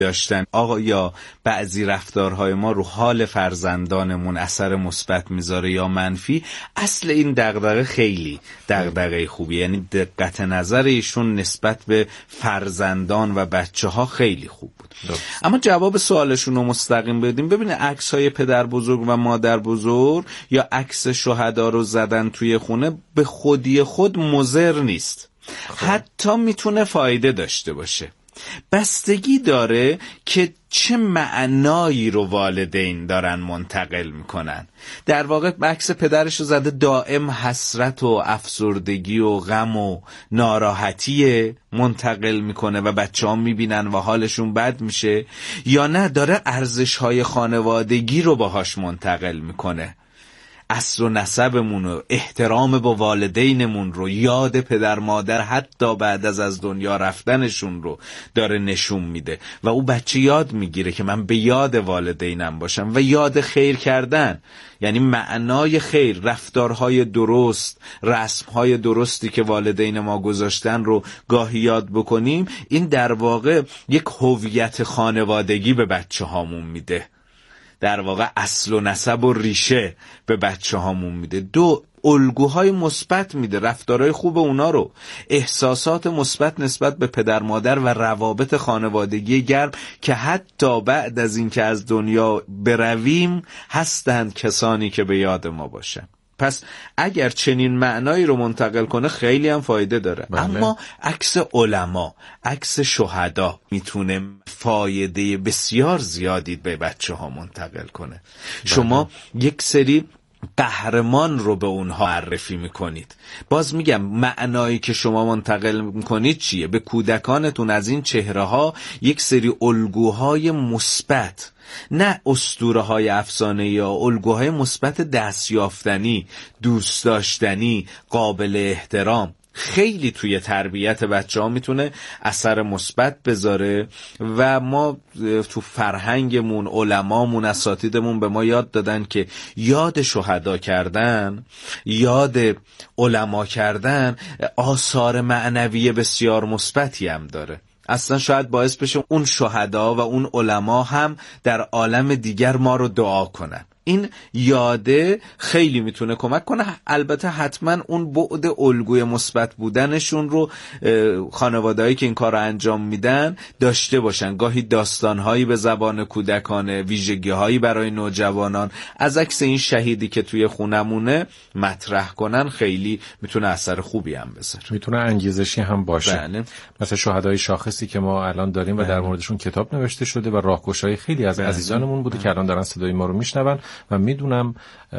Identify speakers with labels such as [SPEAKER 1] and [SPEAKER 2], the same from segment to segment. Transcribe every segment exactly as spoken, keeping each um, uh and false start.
[SPEAKER 1] داشتن آقا یا بعضی رفتارهای ما رو حال فرزندانمون اثر مثبت میذاره یا منفی، اصل این دغدغه خیلی دغدغه خوبی، یعنی دقت نظر ایشون نسبت به فرزندان و بچه ها خیلی خوب بود. دست. اما جواب سوالشون رو مستقیم بدیم. ببینه عکس های پدر بزرگ و مادر بزرگ یا عکس شهدا رو زدن توی خونه به خودی خود مضر نیست، خب. حتی میتونه فایده داشته باشه. بستگی داره که چه معنایی رو والدین دارن منتقل میکنن. در واقع عکس پدرش رو زده دائم حسرت و افسردگی و غم و ناراحتی منتقل میکنه و بچه ها میبینن و حالشون بد میشه، یا نه داره ارزش‌های خانوادگی رو باهاش منتقل میکنه، اصل و نسبمون رو، احترام با والدینمون رو، یاد پدر مادر حتی بعد از از دنیا رفتنشون رو داره نشون میده و او بچه یاد میگیره که من به یاد والدینم باشم و یاد خیر کردن، یعنی معنای خیر، رفتارهای درست، رسمهای درستی که والدین ما گذاشتن رو گاهی یاد بکنیم. این در واقع یک هویت خانوادگی به بچه هامون میده، در واقع اصل و نسب و ریشه به بچه هامون میده. دو، الگوهای مثبت میده، رفتارهای خوب اونا رو، احساسات مثبت نسبت به پدر مادر و روابط خانوادگی گرم که حتی بعد از اینکه از دنیا برویم هستند کسانی که به یاد ما باشن. پس اگر چنین معنایی رو منتقل کنه خیلی هم فایده داره. بله. اما عکس علما، عکس شهدا میتونه فایده بسیار زیادی به بچه ها منتقل کنه. بله. شما یک سری قهرمان رو به اونها معرفی میکنید. باز میگم معنایی که شما منتقل میکنید چیه؟ به کودکانتون از این چهره ها یک سری الگوهای مثبت، نه اسطوره‌های افسانه یا الگوهای مثبت دستیافتنی، دوست داشتنی، قابل احترام، خیلی توی تربیت بچه ها میتونه اثر مثبت بذاره. و ما تو فرهنگمون، علمامون، اساتیدمون به ما یاد دادن که یاد شهدا کردن، یاد علما کردن آثار معنوی بسیار مثبتی هم داره. اصلا شاید باعث بشه اون شهدا و اون علما هم در عالم دیگر ما رو دعا کنن. این یاده خیلی میتونه کمک کنه. البته حتما اون بعد الگوی مثبت بودنشون رو خانوادهایی که این کار رو انجام میدن داشته باشن. گاهی داستانهایی به زبان کودکان، ویژگیهایی برای نوجوانان از عکس این شهیدی که توی خونمونه مطرح کنن، خیلی میتونه اثر خوبی هم بذاره،
[SPEAKER 2] میتونه انگیزشی هم باشه.
[SPEAKER 1] بله.
[SPEAKER 2] مثلا شهدای شاخصی که ما الان داریم و در موردشون کتاب نوشته شده و راهگشای خیلی از بله. عزیزانمون بوده بله. که الان دارن صدای ما رو میشنون و میدونم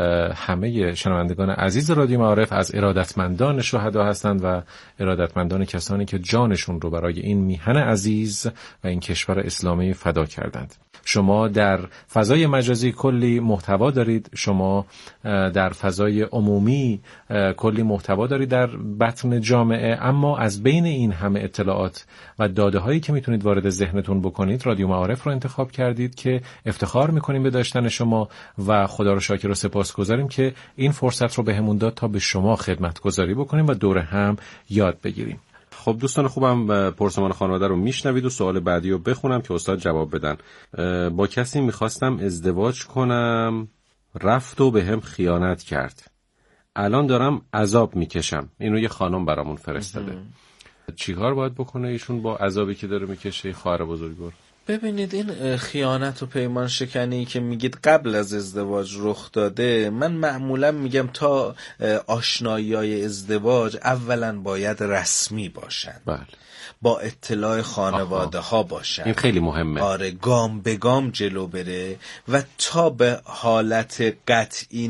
[SPEAKER 2] همه شنوندگان عزیز رادیو معارف از ارادتمندان شهدا هستند و ارادتمندان کسانی که جانشون رو برای این میهن عزیز و این کشور اسلامی فدا کردند. شما در فضای مجازی کلی محتوا دارید، شما در فضای عمومی کلی محتوا دارید در بطن جامعه، اما از بین این همه اطلاعات و داده هایی که میتونید وارد ذهنتون بکنید، رادیو معارف رو انتخاب کردید که افتخار میکنیم به داشتن شما و خدا رو شاکر و سپاسگزاریم که این فرصت رو بهمون داد تا به شما خدمتگزاری بکنیم و دور هم یاد بگیریم.
[SPEAKER 3] خب دوستان خوبم، پرسمان خانواده رو میشنوید و سوال بعدی رو بخونم که استاد جواب بدن. با کسی میخواستم ازدواج کنم، رفت و به هم خیانت کرد، الان دارم عذاب میکشم. اینو یه خانم برامون فرستاده. چیکار باید بکنه ایشون با عذابی که داره میکشه؟ خواهر بزرگوار،
[SPEAKER 1] ببینید این خیانت و پیمان شکنی که میگید قبل از ازدواج رخ داده، من معمولا میگم تا آشنایی‌های ازدواج اولا باید رسمی باشن.
[SPEAKER 3] بله.
[SPEAKER 1] با اطلاع خانواده ها باشن.
[SPEAKER 3] این خیلی مهمه.
[SPEAKER 1] آره، گام به گام جلو بره و تا به حالت قطعی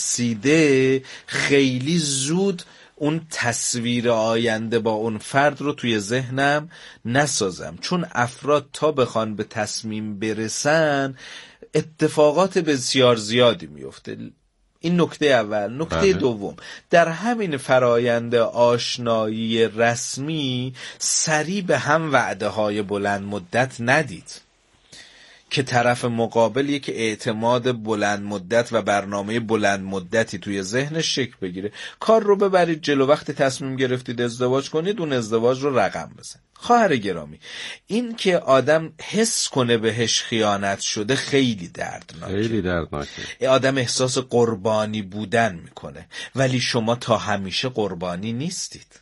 [SPEAKER 1] نرسیده خیلی زود اون تصویر آینده با اون فرد رو توی ذهنم نسازم، چون افراد تا بخوان به تصمیم برسن اتفاقات بسیار زیادی میفته. این نکته اول. نکته بله. دوم، در همین فرایند آشنایی رسمی سریع به هم وعده های بلند مدت ندید. که طرف مقابل یک اعتماد بلند مدت و برنامه بلند مدتی توی ذهنش شکل بگیره. کار رو ببرید جلو، وقتی تصمیم گرفتید ازدواج کنید اون ازدواج رو رقم بزنید. خواهر گرامی، این که آدم حس کنه بهش خیانت شده خیلی دردناکه.
[SPEAKER 3] خیلی دردناکه.
[SPEAKER 1] آدم احساس قربانی بودن میکنه، ولی شما تا همیشه قربانی نیستید.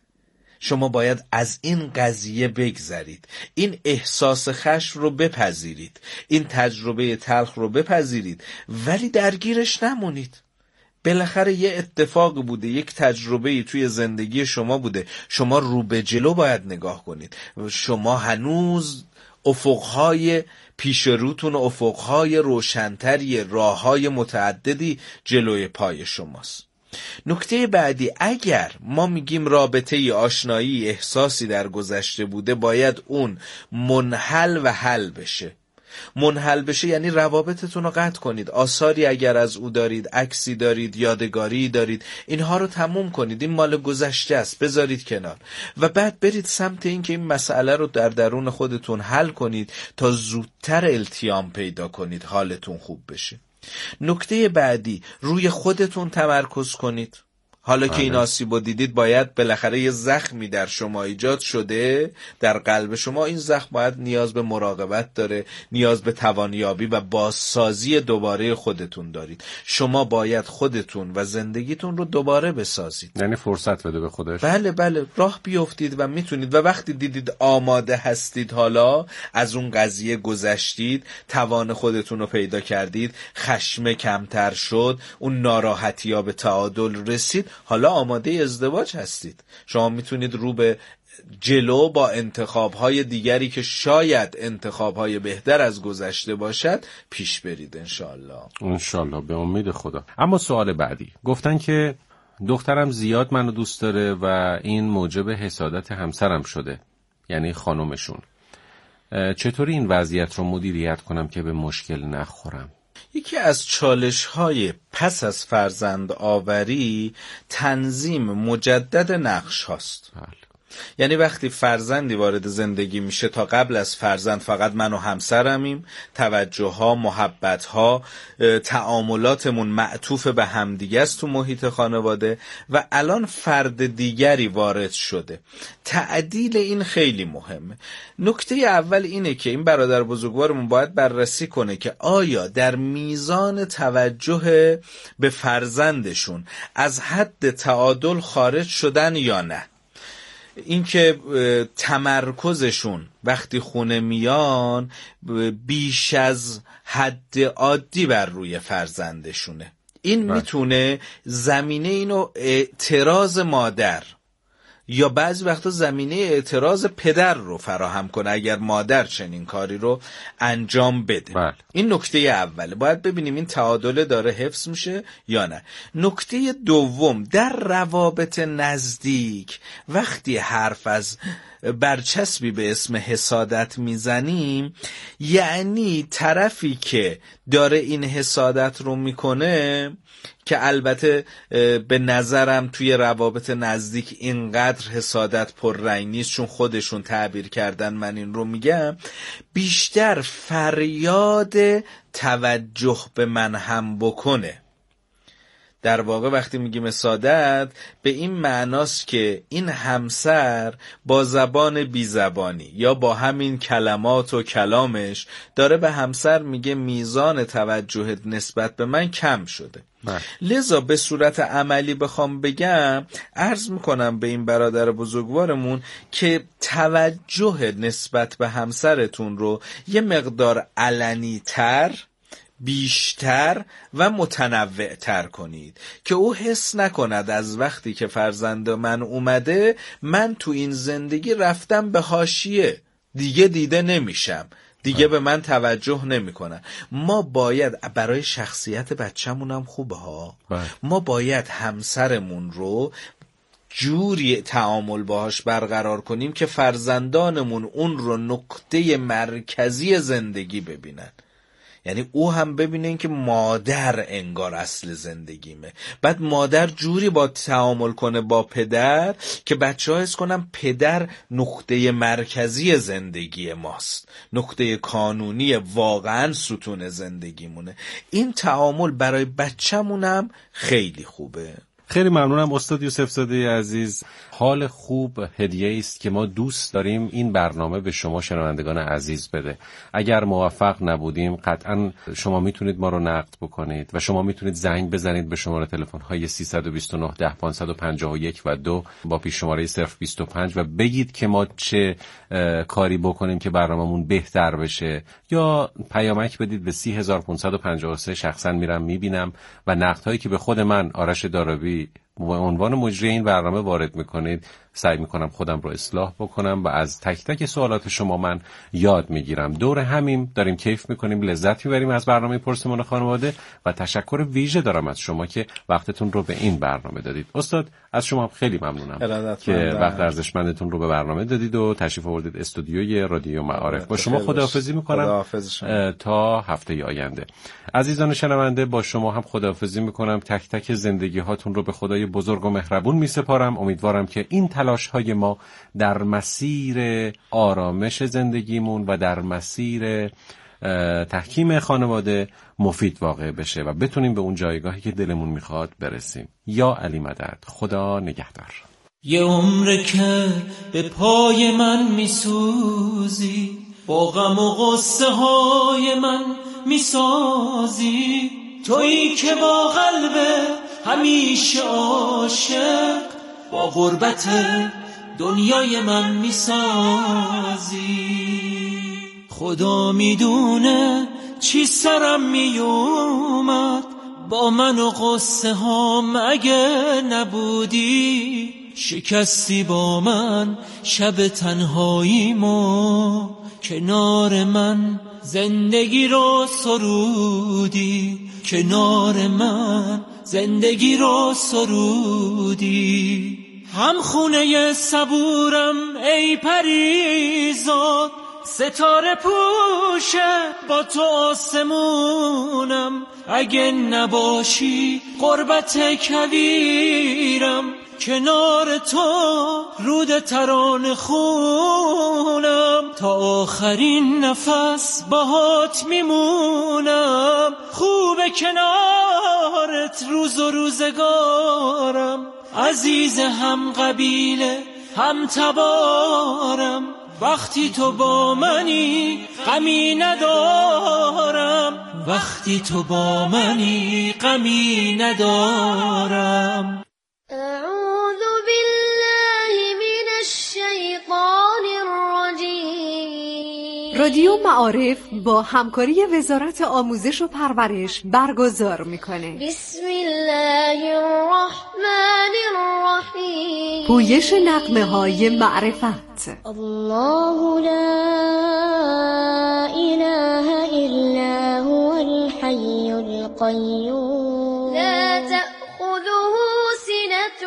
[SPEAKER 1] شما باید از این قضیه بگذرید، این احساس خشم رو بپذیرید، این تجربه تلخ رو بپذیرید، ولی درگیرش نمونید. بالاخره یه اتفاق بوده، یک تجربه توی زندگی شما بوده، شما رو به جلو باید نگاه کنید. شما هنوز افقهای پیش روتون، افقهای روشنتری، راههای متعددی جلوی پای شماست. نکته بعدی، اگر ما میگیم رابطه ای، آشنایی، احساسی در گذشته بوده، باید اون منحل و حل بشه. منحل بشه یعنی روابطتون رو قطع کنید. آثاری اگر از او دارید، عکسی دارید، یادگاری دارید، اینها رو تموم کنید. این مال گذشته است، بذارید کنار و بعد برید سمت این که این مسئله رو در درون خودتون حل کنید تا زودتر التیام پیدا کنید، حالتون خوب بشه. نکته بعدی، روی خودتون تمرکز کنید. حالا که این آسیبو دیدید، باید بالاخره یه زخمی در شما ایجاد شده، در قلب شما. این زخم باید نیاز به مراقبت داره، نیاز به توانیابی و بازسازی دوباره خودتون دارید. شما باید خودتون و زندگیتون رو دوباره بسازید،
[SPEAKER 3] یعنی فرصت بده به خودش.
[SPEAKER 1] بله بله، راه بیافتید و میتونید. و وقتی دیدید آماده هستید، حالا از اون قضیه گذشتید، توان خودتون رو پیدا کردید، خشم کمتر شد، اون ناراحتی ها به تعادل رسید، حالا آماده ازدواج هستید. شما میتونید رو به جلو با انتخاب‌های دیگری که شاید انتخاب‌های بهتر از گذشته باشد پیش برید. انشالله
[SPEAKER 3] انشالله، به امید خدا. اما سوال بعدی، گفتن که دخترم زیاد منو دوست داره و این موجب حسادت همسرم شده، یعنی خانومشون. چطوری این وضعیت رو مدیریت کنم که به مشکل نخورم؟
[SPEAKER 1] یکی از چالش‌های پس از فرزند آوری تنظیم مجدد نقش هاست.
[SPEAKER 3] بله.
[SPEAKER 1] یعنی وقتی فرزندی وارد زندگی میشه، تا قبل از فرزند فقط من و همسرمیم، توجه ها، محبت ها، تعاملاتمون معطوف به همدیگه است تو محیط خانواده، و الان فرد دیگری وارد شده. تعدیل این خیلی مهمه. نکته اول اینه که این برادر بزرگوارمون باید بررسی کنه که آیا در میزان توجه به فرزندشون از حد تعادل خارج شدن یا نه. اینکه تمرکزشون وقتی خونه میان بیش از حد عادی بر روی فرزندشونه. این باید. میتونه زمینه اینو اعتراض مادر یا بعضی وقتا زمینه اعتراض پدر رو فراهم کنه اگر مادر چنین کاری رو انجام بده.
[SPEAKER 3] بله.
[SPEAKER 1] این نکته اوله. باید ببینیم این تعادل داره حفظ میشه یا نه. نکته دوم، در روابط نزدیک وقتی حرف از برچسبی به اسم حسادت میزنیم، یعنی طرفی که داره این حسادت رو میکنه، که البته به نظرم توی روابط نزدیک اینقدر حسادت پررنگ نیست، چون خودشون تعبیر کردن، من این رو میگم، بیشتر فریاد توجه به من هم بکنه. در واقع وقتی میگیم حسادت به این معناست که این همسر با زبان بی زبانی یا با همین کلمات و کلامش داره به همسر میگه میزان توجهت نسبت به من کم شده. بله. لذا به صورت عملی بخوام بگم، عرض میکنم به این برادر بزرگوارمون که توجه نسبت به همسرتون رو یه مقدار علنی تر، بیشتر و متنوع تر کنید که او حس نکند از وقتی که فرزند من اومده من تو این زندگی رفتم به حاشیه، دیگه دیده نمیشم، دیگه به من توجه نمیکنن. ما باید برای شخصیت بچه‌مون هم خوبه ها، ما باید همسرمون رو جوری تعامل باهاش برقرار کنیم که فرزندانمون اون رو نقطه مرکزی زندگی ببینن. یعنی او هم ببینه این که مادر انگار اصل زندگیمه. بعد مادر جوری با تعامل کنه با پدر که بچه ها حس کنن پدر نقطه مرکزی زندگی ماست، نقطه کانونی، واقعا ستون زندگیمونه. این تعامل برای بچه‌مونم خیلی خوبه.
[SPEAKER 3] خیلی ممنونم استاد یوسف زاده عزیز. حال خوب هدیه است که ما دوست داریم این برنامه به شما شنوندگان عزیز بده. اگر موفق نبودیم قطعا شما میتونید ما رو نقد بکنید و شما میتونید زنگ بزنید به شماره تلفن های سیصد و بیست و نه ده پانصد و پنجاه و یک و دو با پیش شماره صفر بیست و پنج و بگید که ما چه کاری بکنیم که برنامه‌مون بهتر بشه، یا پیامک بدید به سی هزار و پانصد و پنجاه و سه. شخصا میرم میبینم و نقدهایی که به خود من آرش دارابی به عنوان مجری این برنامه وارد میکنید سعی میکنم خودم رو اصلاح بکنم و از تک تک سوالات شما من یاد میگیرم. دور همیم داریم کیف میکنیم، لذت میبریم از برنامه پرسمان خانواده و تشکر ویژه دارم از شما که وقتتون رو به این برنامه دادید. استاد از شما خیلی ممنونم که وقت ارزشمندتون رو به برنامه دادید و تشریف آوردید استودیوی رادیو معارف. با شما خداحافظی میکنم تا هفته آینده. عزیزان شنونده با شما هم خداحافظی میکنم. تک تک زندگی هاتون رو به خدای بزرگ و مهربون میسپارم. امیدوارم که این تلاش های ما در مسیر آرامش زندگیمون و در مسیر تحکیم خانواده مفید واقع بشه و بتونیم به اون جایگاهی که دلمون میخواد برسیم. یا علی مدد. خدا نگهدار.
[SPEAKER 4] یه عمر که به پای من میسوزی، با غم و غصه های من میسازی، تویی که با قلب همیشه عاشق با غربت دنیای من میسازی. خدا میدونه چی سرم میومد با من و قصه هام اگه نبودی، شکستی با من شب تنهاییمو، کنار من زندگی رو سرودی، کنار من زندگی رو سرودی. هم خونه صبورم ای پریزاد، ستاره پوشه با تو آسمونم، اگه نباشی غربت کویرم، کنار تو رود ترانه خونم، تا آخرین نفس باهات میمونم. خوبه کنارت روز و روزگارم، عزیز هم قبیله هم تبارم، وقتی تو با منی غمی ندارم، وقتی تو با منی غمی ندارم.
[SPEAKER 5] اعوذ بالله من الشیطان الرجیم.
[SPEAKER 6] رادیو معارف با همکاری وزارت آموزش و پرورش برگزار میکنه.
[SPEAKER 5] بسم الله الرحمن الرحیم.
[SPEAKER 6] پویش نغمه های معرفت.
[SPEAKER 5] الله لا اله الا هو الحی القیوم لا تأخذه سنة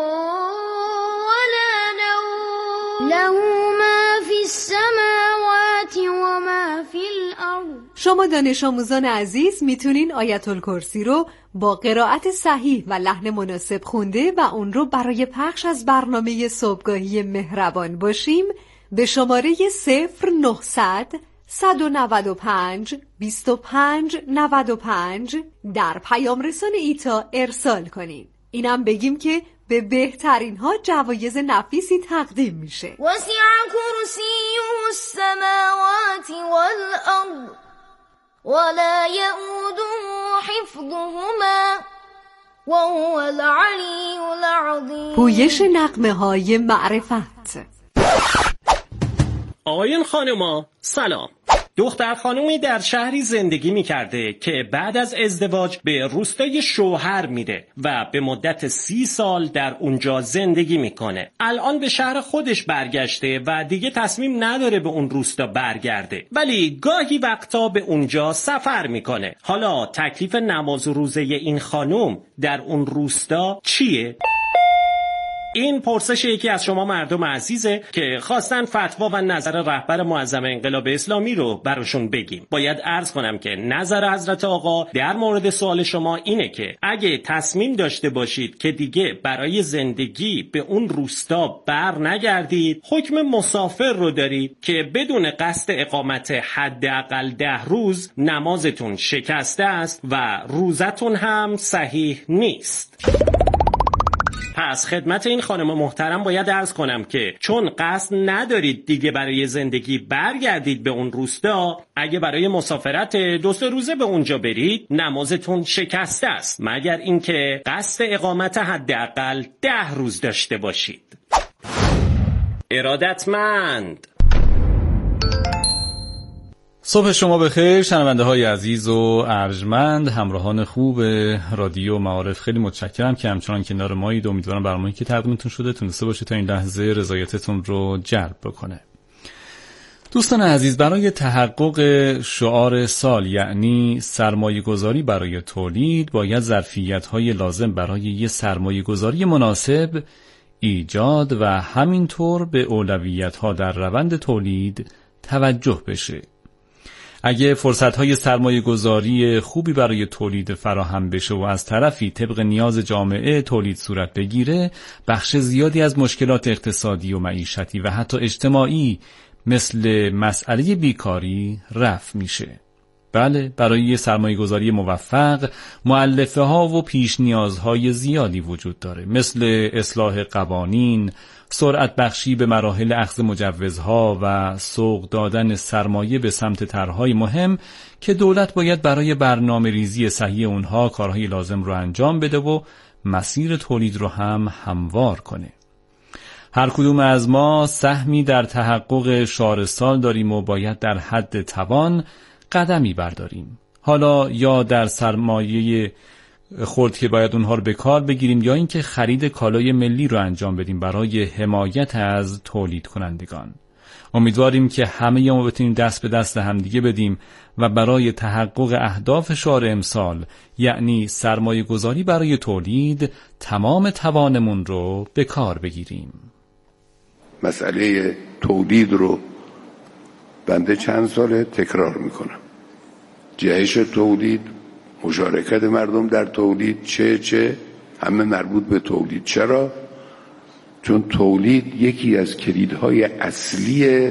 [SPEAKER 5] ولا نوم له ما فی السماوات و ما فی الارض.
[SPEAKER 6] شما دانش آموزان عزیز میتونین آیت الکرسی رو با قرائت صحیح و لحن مناسب خونده و اون رو برای پخش از برنامه صبحگاهی مهربان باشیم به شماره صفر نهصد صد و نود و پنج بیست و پنج نود و پنج در پیام رسان ایتا ارسال کنین. اینم بگیم که به بهترین ها جوایز نفیسی تقدیم میشه.
[SPEAKER 5] وسع کرسیه السماوات والارض ولا یئوده حفظهما وهو العلی العظیم.
[SPEAKER 6] پویش نغمه های معرفت.
[SPEAKER 7] آقایون خانوما سلام. دختر خانومی در شهری زندگی می‌کرده که بعد از ازدواج به روستای شوهر میره و به مدت سی سال در اونجا زندگی میکنه. الان به شهر خودش برگشته و دیگه تصمیم نداره به اون روستا برگرده، ولی گاهی وقتا به اونجا سفر میکنه. حالا تکلیف نماز و روزه این خانوم در اون روستا چیه؟ این پرسش یکی از شما مردم عزیزه که خواستن فتوا و نظر رهبر معظم انقلاب اسلامی رو براشون بگیم. باید عرض کنم که نظر حضرت آقا در مورد سوال شما اینه که اگه تصمیم داشته باشید که دیگه برای زندگی به اون روستا بر نگردید، حکم مسافر رو دارید که بدون قصد اقامت حداقل ده روز نمازتون شکسته است و روزتون هم صحیح نیست. پس خدمت این خانم محترم باید عرض کنم که چون قصد ندارید دیگه برای زندگی برگردید به اون روستا، اگه برای مسافرت دو سه روزه به اونجا برید نمازتون شکسته است، مگر اینکه قصد اقامت حداقل ده روز داشته باشید. ارادتمند.
[SPEAKER 8] صبح شما بخیر شنونده های عزیز و ارجمند، همراهان خوب رادیو معارف، خیلی متشکرم که همچنان کنار مایید. امیدوارم برنامه‌ای که تقدیمتون شده تونسته باشه تا این لحظه رضایتتون رو جلب بکنه. دوستان عزیز، برای تحقق شعار سال یعنی سرمایه گذاری برای تولید، باید ظرفیت های لازم برای یه سرمایه گذاری مناسب ایجاد و همینطور به اولویت ها در روند تولید توجه بشه. اگه فرصت‌های سرمایه‌گذاری خوبی برای تولید فراهم بشه و از طرفی طبق نیاز جامعه تولید صورت بگیره، بخش زیادی از مشکلات اقتصادی و معیشتی و حتی اجتماعی مثل مسئله بیکاری رفع میشه. بله، برای سرمایه‌گذاری موفق مؤلفه ها و پیش نیازهای زیادی وجود داره، مثل اصلاح قوانین، سرعت بخشی به مراحل اخذ مجوزها و سوق دادن سرمایه به سمت طرح‌های مهم که دولت باید برای برنامه ریزی صحیح اونها کارهای لازم رو انجام بده و مسیر تولید رو هم هموار کنه. هر کدوم از ما سهمی در تحقق شعار سال داریم و باید در حد توان قدمی برداریم. حالا یا در سرمایه خرد که باید اونها رو به کار بگیریم، یا اینکه خرید کالای ملی رو انجام بدیم برای حمایت از تولید کنندگان. امیدواریم که همه ما بتونیم دست به دست همدیگه بدیم و برای تحقق اهداف شعار امسال یعنی سرمایه گذاری برای تولید تمام توانمون رو به کار بگیریم.
[SPEAKER 9] مسئله تولید رو بنده چند ساله تکرار میکنم. جهش تولید، مشارکت مردم در تولید، چه چه همه مربوط به تولید. چرا؟ چون تولید یکی از کلیدهای اصلی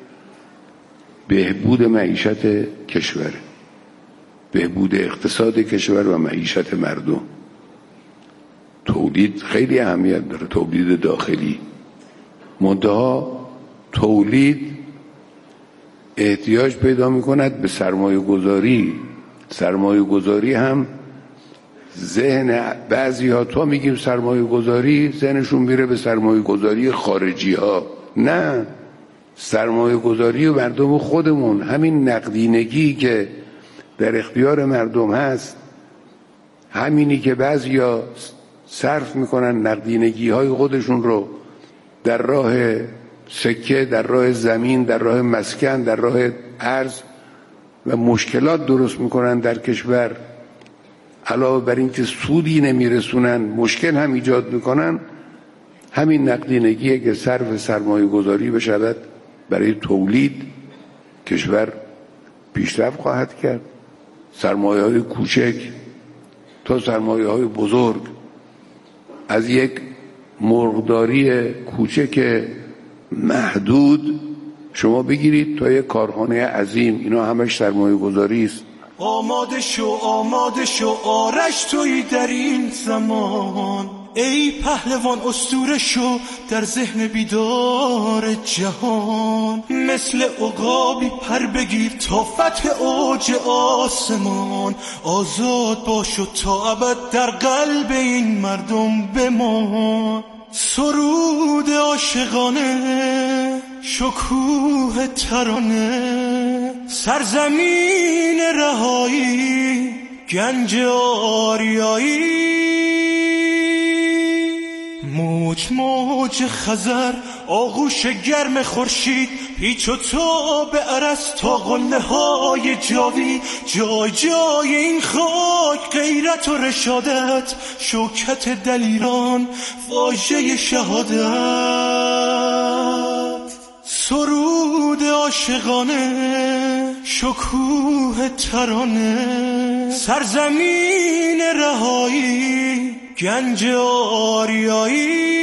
[SPEAKER 9] بهبود معیشت کشوره، بهبود اقتصاد کشور و معیشت مردم. تولید خیلی اهمیت داره، تولید داخلی. منتها تولید احتیاج پیدا میکند به سرمایه گذاری. سرمایه گذاری هم ذهن بعضی ها، تا میگیم سرمایه گذاری ذهنشون میره به سرمایه گذاری خارجی ها. نه، سرمایه گذاری و مردم خودمون، همین نقدینگی که در اختیار مردم هست، همینی که بعضی ها صرف میکنن نقدینگی های خودشون رو در راه سکه، در راه زمین، در راه مسکن، در راه ارز و مشکلات درست میکنن در کشور، علاوه بر این که سودی نمیرسونن مشکل هم ایجاد میکنن. همین نقدینگیه که صرف سرمایه گذاری بشود برای تولید، کشور پیشرفت خواهد کرد. سرمایه های کوچک تا سرمایه های بزرگ، از یک مرغداری کوچک محدود شما بگیرید تا یک کارخانه عظیم، اینا همش سرمایه گذاری است.
[SPEAKER 4] آماده شو آماده شو آرش توی در این زمان، ای پهلوان اسطوره شو در ذهن بیدار جهان. مثل عقابی پر بگیر تا فتح اوج آسمان، آزاد باش و تا ابد در قلب این مردم بمان. سرود عاشقانه، شکوه ترانه، سرزمین رهایی، گنج آریایی. موج موج خزر آغوش گرم خورشید، پیچ و تاب عرس تا قله های جاوی، جای جای این خاک غیرت و رشادت، شوکت دلیران واژه شهادت، سرود عاشقانه شکوه ترانه، سرزمین رهایی گنج آریایی.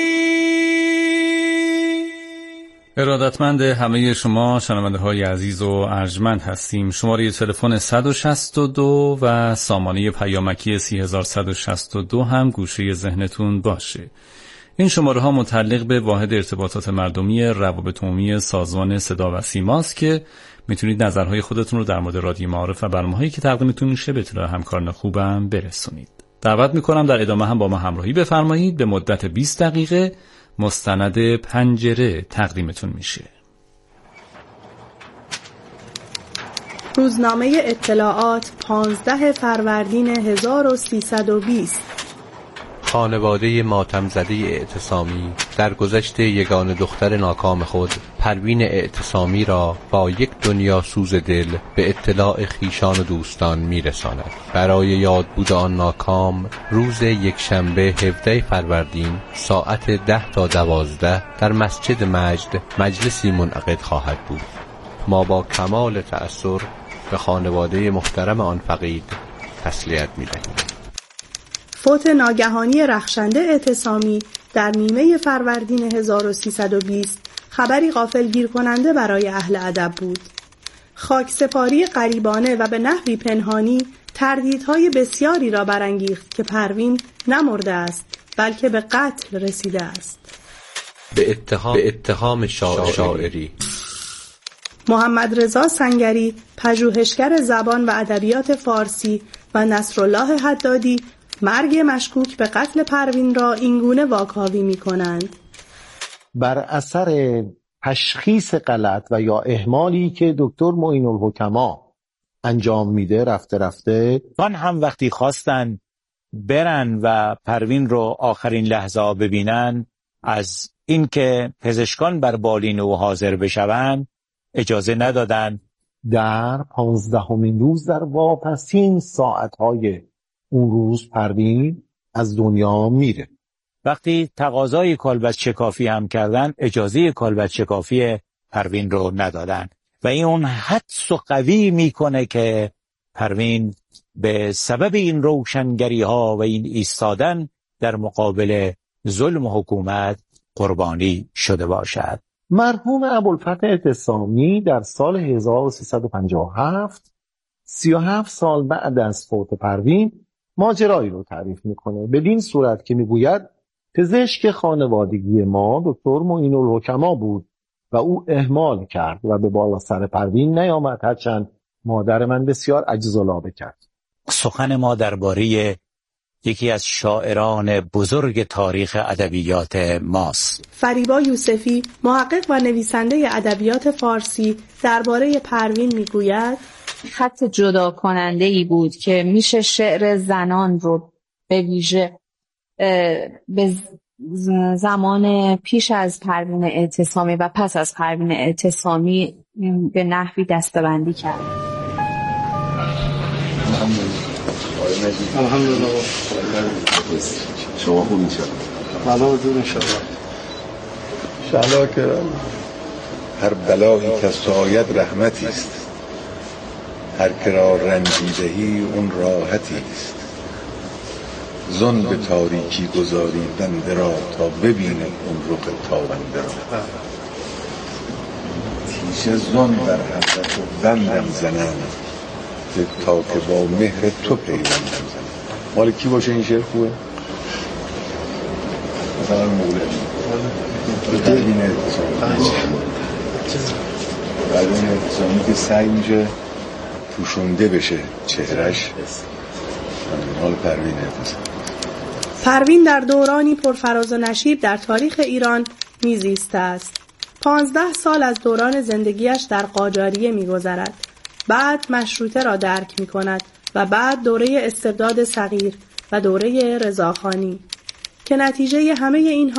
[SPEAKER 8] ارادتمند همه شما شنونده های عزیز و ارجمند هستیم. شماره تلفن صد و شصت و دو و سامانه پیامکی سی هزار و صد و شصت و دو هم گوشه ذهنتون باشه. این شماره ها متعلق به واحد ارتباطات مردمی روابط عمومی سازمان صدا و سیماست که میتونید نظرهای خودتون رو در مورد رادیو معارف و برنامه‌هایی که تقدیمتون میشه به اطلاع همکاران خوبم برسونید. دعوت میکنم در ادامه هم با ما همراهی بفرمایید. به مدت بیست دقیقه مستند پنجره تقدیمتون میشه.
[SPEAKER 10] روزنامه اطلاعات پانزده فروردین هزار و سیصد و بیست.
[SPEAKER 11] خانواده ماتم زده اعتصامی در گذشت یگان دختر ناکام خود پروین اعتصامی را با یک دنیا سوز دل به اطلاع خیشان و دوستان میرساند. برای یاد بود آن ناکام روز یکشنبه هفدهم فروردین ساعت ده تا دوازده در مسجد مجد مجلسی منعقد خواهد بود. ما با کمال تأثر به خانواده محترم آن فقید تسلیت می‌دهیم.
[SPEAKER 10] فوت ناگهانی رخشنده اعتصامی در نیمه فروردین هزار و سیصد و بیست خبری غافلگیر کننده برای اهل ادب بود. خاکسپاری غریبانه و به نحوی پنهانی تردیدهای بسیاری را برانگیخت که پروین نمرده است بلکه به قتل رسیده است.
[SPEAKER 11] به اتهام به اتهام شاعری
[SPEAKER 10] محمد رضا سنگری، پژوهشگر زبان و ادبیات فارسی، و نصرالله حدادی مرگ مشکوک به قتل پروین را اینگونه واکاوی می کنند.
[SPEAKER 12] بر اثر تشخیص غلط و یا اهمالی که دکتر معین الحکما انجام میده رفته رفته
[SPEAKER 13] آن هم وقتی خواستن برن و پروین رو آخرین لحظه ببینن، از اینکه پزشکان بر بالین او حاضر بشوند اجازه ندادن.
[SPEAKER 12] در پانزدهمین روز در واپسین ساعتهای اون روز پروین از دنیا میره.
[SPEAKER 13] وقتی تقاضای کالبد شکافی هم کردن اجازه کالبد شکافی پروین رو ندادن و این اون حدس و قوی میکنه که پروین به سبب این روشنگری ها و این ایستادن در مقابل ظلم حکومت قربانی شده باشد.
[SPEAKER 12] مرحوم ابوالفتح اعتصامی در سال هزار و سیصد و پنجاه و هفت سی و هفت سال بعد از فوت پروین ماجرایی رو تعریف میکنه، بدین صورت که میگوید پزشک خانوادگی ما دکتر معین الحکما بود و او اهمال کرد و به بالا سر پروین نیامد، هرچند مادر من بسیار عجزالابه کرد.
[SPEAKER 13] سخن ما درباره یکی از شاعران بزرگ تاریخ ادبیات ماست.
[SPEAKER 10] فریبا یوسفی، محقق و نویسنده ادبیات فارسی، درباره پروین میگوید
[SPEAKER 14] خط جدا کننده ای بود که میشه شعر زنان رو به ویژه به زمان پیش از پروین اعتصامی و پس از پروین اعتصامی به نحوی دسته‌بندی کرد.
[SPEAKER 9] الحمدلله. شما خوب میشه؟
[SPEAKER 15] بلا وجود انشاءالله.
[SPEAKER 9] انشاءالله که هر بلایی که از تو آید رحمتی است، هر که را رنجی دهی اون راحتی است. زن به تاریکی گذاری بنده را تا ببینه اون رخ تابنده را. تیشه زن در حضرت و بندم زنم تا که با مهر تو پیوندم زنم. مال کی باشه این شعر خوبه؟ مثلا مولوی ببینه اعتصامی بعد این اعتصامی که سعی میشه پوشونده بشه چهرش. حال پروین اعتصامی.
[SPEAKER 10] پروین در دورانی پرفراز و نشیب در تاریخ ایران میزیسته است. پانزده سال از دوران زندگیش در قاجاریه میگذرد. بعد مشروطه را درک میکند و بعد دوره استبداد صغیر و دوره رضاخانی که نتیجه همه اینها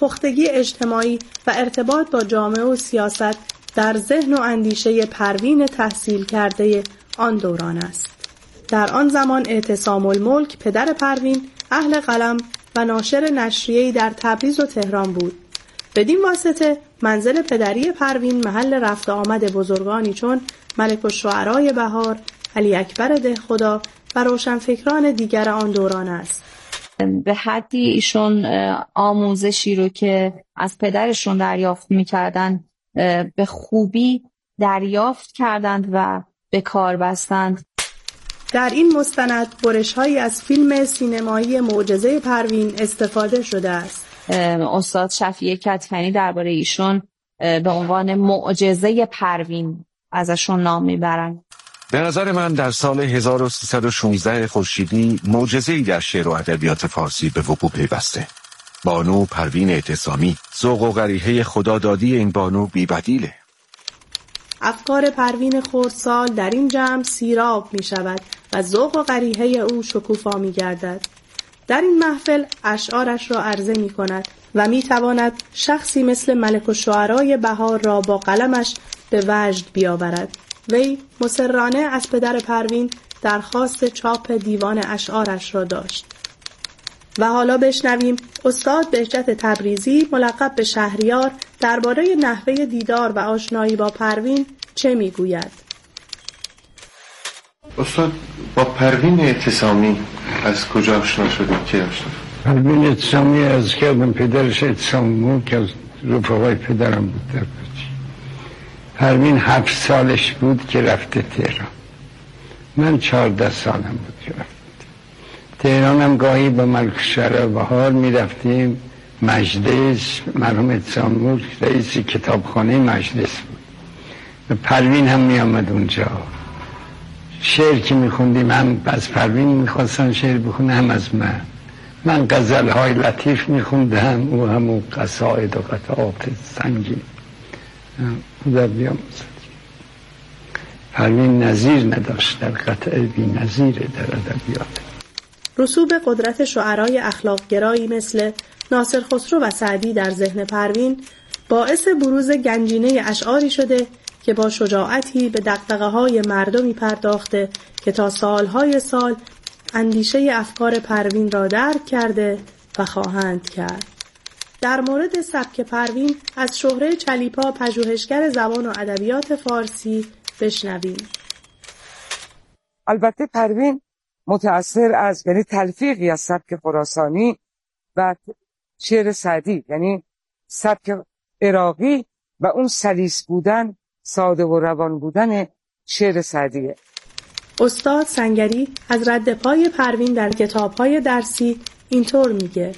[SPEAKER 10] پختگی اجتماعی و ارتباط با جامعه و سیاست در ذهن و اندیشه پروین تحصیل کرده آن دوران است. در آن زمان اعتصام الملک پدر پروین اهل قلم و ناشر نشریه‌ای در تبریز و تهران بود. بدین واسطه منزل پدری پروین محل رفت آمد بزرگانی چون ملک الشعرای بهار، علی اکبر دهخدا و روشنفکران دیگر آن دوران است.
[SPEAKER 14] به حدی ایشون آموزشی رو که از پدرشون دریافت می‌کردند به خوبی دریافت کردند و به کار بستند.
[SPEAKER 10] در این مستند برش‌هایی از فیلم سینمایی معجزه پروین استفاده شده است.
[SPEAKER 14] استاد شفیع کدکنی درباره ایشون به عنوان معجزه پروین ازشون نام میبرند.
[SPEAKER 16] به نظر من در سال هزار و سیصد و شانزده خورشیدی معجزه‌ای در شعر و ادبیات فارسی به وقوع پیوسته. بانو پروین اعتصامی، ذوق و قریحه خدادادی این بانو بی‌بدیله.
[SPEAKER 10] افکار پروین خردسال در این جمع سیراب می شود و ذوق و قریحه او شکوفا می گردد. در این محفل اشعارش را عرضه می کند و می تواند شخصی مثل ملک الشعرای بهار را با قلمش به وجد بیاورد. وی مصرانه از پدر پروین درخواست چاپ دیوان اشعارش را داشت. و حالا بشنویم استاد بهجت تبریزی ملقب به شهریار درباره نحوه دیدار و آشنایی با پروین چه میگوید؟
[SPEAKER 17] استاد با پروین اعتصامی از کجا آشنا شدید؟ که آشنا
[SPEAKER 18] پروین اعتصامی از کردم پدرش اعتصامی بود که از رفقای پدرم بود در بچی. پروین هفت سالش بود که رفته تهران. من چهارده سالم بود که رفته تهران. هم گاهی با ملک الشعرای بهار می رفتیم مجلس. مرحوم اعتصامی رئیس کتابخانه مجلس بود. پروین هم می آمد اونجا. شعر که می خوندیم هم از پروین می خواستن شعر بخونه هم از من. من غزل های لطیف می خوندم، او همون قصائد و قطعات سنگین در بیام زد. پروین نظیر نداشت در قطعه بی نظیر در ادبیات.
[SPEAKER 10] رسوب قدرت شعرای اخلاق‌گرایی مثل ناصر خسرو و سعدی در ذهن پروین باعث بروز گنجینه اشعاری شده که با شجاعتی به دغدغه‌های مردمی پرداخته که تا سالهای سال اندیشه افکار پروین را درک کرده و خواهند کرد. در مورد سبک پروین از شهره چلیپا پژوهشگر زبان و ادبیات فارسی بشنویم.
[SPEAKER 19] البته پروین متأثر از یعنی تلفیقی از سبک خراسانی و شعر سعدی، یعنی سبک عراقی و اون سلیس بودن، ساده و روان بودن شعر سعدیه.
[SPEAKER 10] استاد سنگری از رد پای پروین در کتاب‌های درسی اینطور میگه: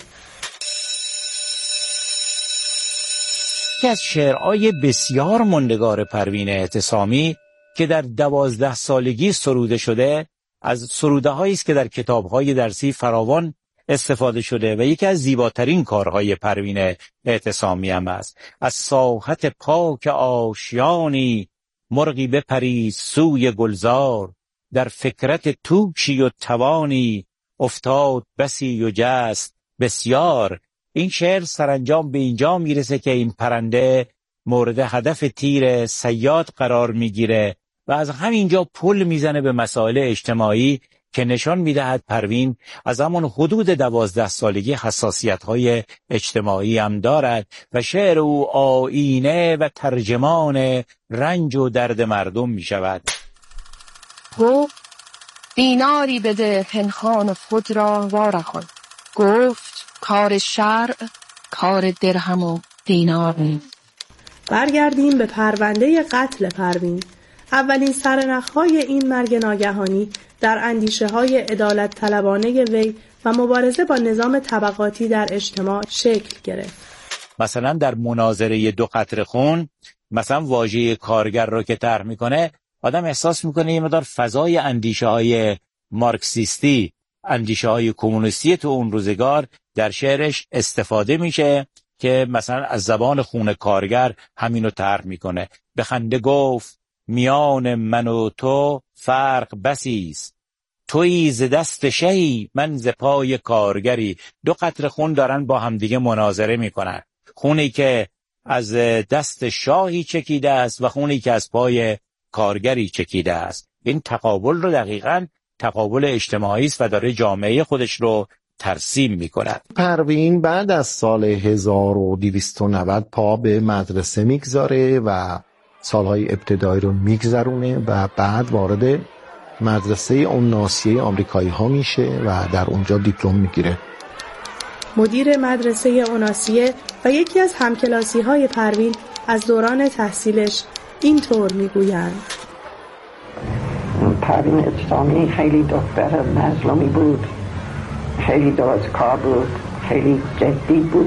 [SPEAKER 13] یکی از شعرهای بسیار ماندگار پروین اعتصامی که در دوازده سالگی سروده شده از سروده هایی است که در کتاب‌های درسی فراوان استفاده شده و یکی از زیباترین کارهای پروین اعتصامی هم است. از ساحت پاک آشیانی مرغی بپرید سوی گلزار، در فکرت توشی و توانی افتاد بسی و جست بسیار. این شعر سرانجام به اینجا میرسه که این پرنده مورد هدف تیر صیاد قرار میگیره و از همینجا پل میزنه به مسائل اجتماعی که نشان میدهد پروین از همون حدود دوازده سالگی حساسیت‌های اجتماعی هم دارد و شعر او آینه و ترجمان رنج و درد مردم میشود.
[SPEAKER 20] گفت دیناری بده پنهان خود را وارهان. گفت کار شرع کار درهم و دینار نیست.
[SPEAKER 10] برگردیم به پرونده قتل پروین. اولین سرنخ‌های این مرگ ناگهانی در اندیشه‌های عدالت طلبانه وی و مبارزه با نظام طبقاتی در اجتماع شکل گرفت.
[SPEAKER 13] مثلا در مناظره دو قطره خون، مثلا واژه کارگر رو که طرح میکنه، آدم احساس میکنه یه مقدار فضای اندیشه‌های مارکسیستی، اندیشه‌های کمونیستی تو اون روزگار در شعرش استفاده میشه که مثلا از زبان خون کارگر همینو طرح میکنه. به خنده گفت میان من و تو فرق بسی است، تویی ز دست شهی من ز پای کارگری. دو قطره خون دارن با همدیگه مناظره میکنن. خونی که از دست شاهی چکیده است و خونی که از پای کارگری چکیده است. این تقابل رو دقیقاً تقابل اجتماعی است و داره جامعه خودش رو ترسیم می‌کند.
[SPEAKER 12] پروین بعد از سال هزار و دویست و نود پا به مدرسه میگذاره و سالهای ابتدایی رو میگذرونه و بعد وارد مدرسه اوناسیه آمریکایی ها میشه و در اونجا دیپلم میگیره.
[SPEAKER 10] مدیر مدرسه اوناسیه و یکی از همکلاسی های پروین از دوران تحصیلش اینطور میگویند:
[SPEAKER 21] پروین اعتصامی خیلی دختر مظلومی بود، خیلی درست کار بود، خیلی جدی بود.